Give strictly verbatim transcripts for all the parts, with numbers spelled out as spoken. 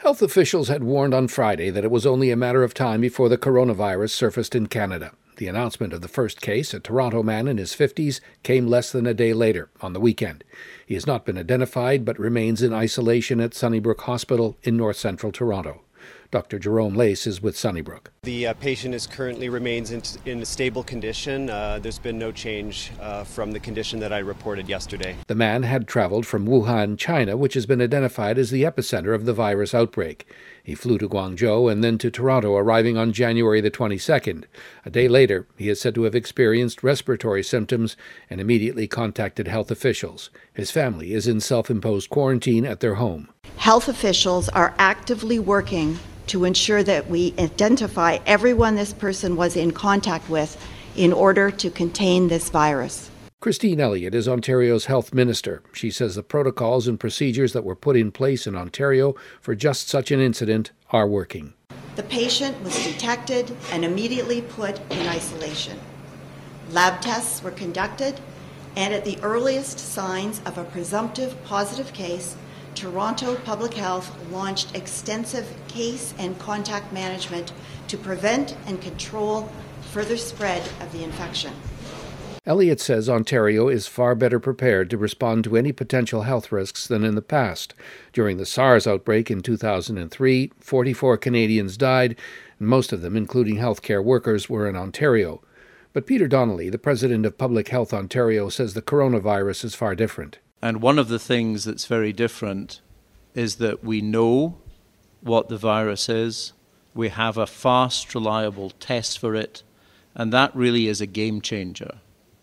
Health officials had warned on Friday that it was only a matter of time before the coronavirus surfaced in Canada. The announcement of the first case, a Toronto man in his fifties, came less than a day later, on the weekend. He has not been identified but remains in isolation at Sunnybrook Hospital in north-central Toronto. Doctor Jerome Lace is with Sunnybrook. The uh, patient is currently remains in, in a stable condition. Uh, there's been no change uh, from the condition that I reported yesterday. The man had traveled from Wuhan, China, which has been identified as the epicenter of the virus outbreak. He flew to Guangzhou and then to Toronto, arriving on January the twenty-second. A day later, he is said to have experienced respiratory symptoms and immediately contacted health officials. His family is in self-imposed quarantine at their home. Health officials are actively working to ensure that we identify everyone this person was in contact with in order to contain this virus. Christine Elliott is Ontario's health minister. She says the protocols and procedures that were put in place in Ontario for just such an incident are working. The patient was detected and immediately put in isolation. Lab tests were conducted, and at the earliest signs of a presumptive positive case, Toronto Public Health launched extensive case and contact management to prevent and control further spread of the infection. Elliott says Ontario is far better prepared to respond to any potential health risks than in the past. During the SARS outbreak in two thousand three, forty-four Canadians died, and most of them, including healthcare workers, were in Ontario. But Peter Donnelly, the president of Public Health Ontario, says the coronavirus is far different. And one of the things that's very different is that we know what the virus is. We have a fast, reliable test for it. And that really is a game changer,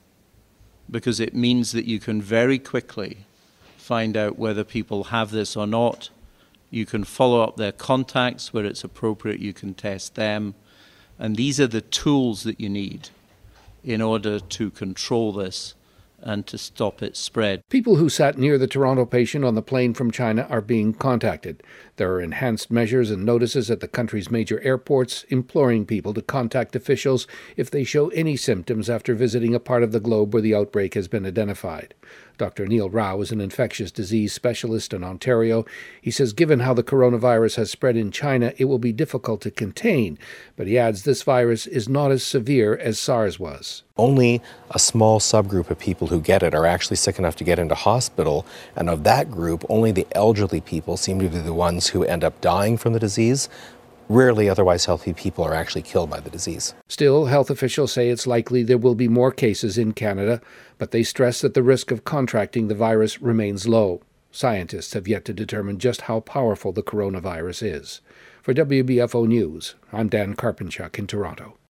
because it means that you can very quickly find out whether people have this or not. You can follow up their contacts where it's appropriate. You can test them. And these are the tools that you need in order to control this and to stop its spread. People who sat near the Toronto patient on the plane from China are being contacted. There are enhanced measures and notices at the country's major airports imploring people to contact officials if they show any symptoms after visiting a part of the globe where the outbreak has been identified. Doctor Neil Rao is an infectious disease specialist in Ontario. He says given how the coronavirus has spread in China, it will be difficult to contain, but he adds this virus is not as severe as SARS was. Only a small subgroup of people who get it are actually sick enough to get into hospital, and of that group, only the elderly people seem to be the ones who end up dying from the disease. Rarely otherwise healthy people are actually killed by the disease. Still, health officials say it's likely there will be more cases in Canada, but they stress that the risk of contracting the virus remains low. Scientists have yet to determine just how powerful the coronavirus is. For W B F O News, I'm Dan Karpenchuk in Toronto.